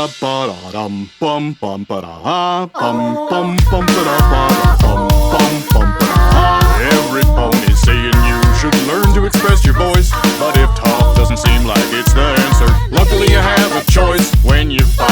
ba da dum bum bum ba da bum bum bum ba da ba bum bum bum ba da. Every pony's saying you should learn to express your voice, but if talk doesn't seem like it's the answer, luckily you have a choice when you find